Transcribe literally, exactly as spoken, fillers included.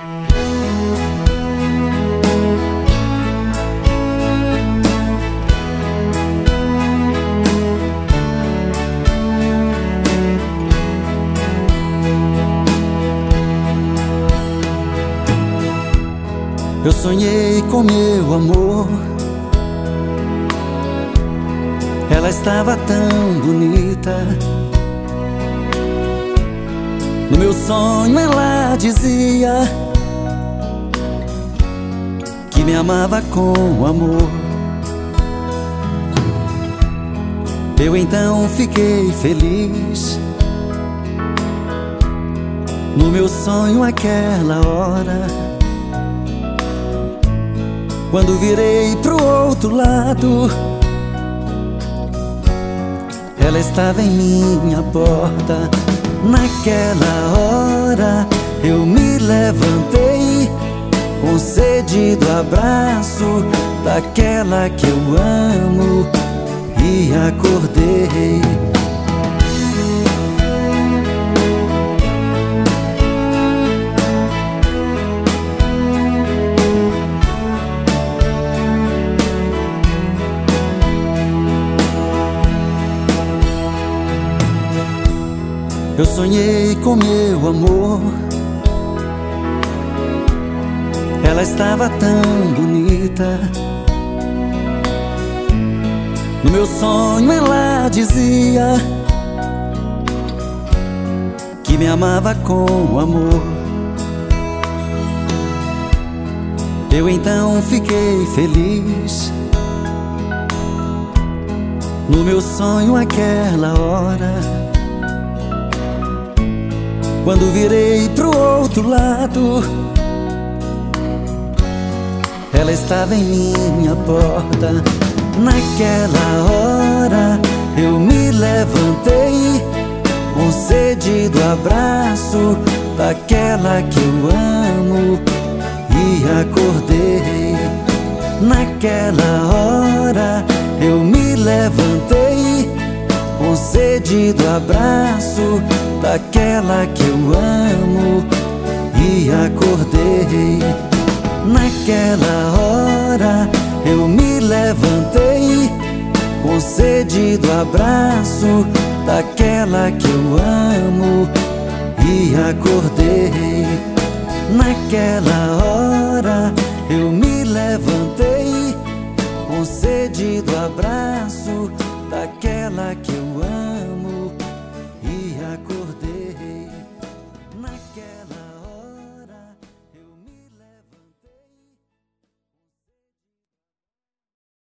Eu sonhei com meu amor, ela estava tão bonita. No meu sonho ela dizia que me amava com amor. Eu então fiquei feliz. No meu sonho aquela hora, quando virei pro outro lado, ela estava em minha porta. Naquela hora eu me levantei com sede do abraço daquela que eu amo e acordei. Eu sonhei com meu amor, ela estava tão bonita. No meu sonho ela dizia que me amava com amor. Eu então fiquei feliz. No meu sonho aquela hora, quando virei pro outro lado, ela estava em minha porta. Naquela hora eu me levantei com sede do abraço daquela que eu amo e acordei. Naquela hora eu me levantei com sede do abraço daquela que eu amo e acordei. Naquela hora eu me levantei com sede do abraço daquela que eu amo e acordei. Naquela hora eu me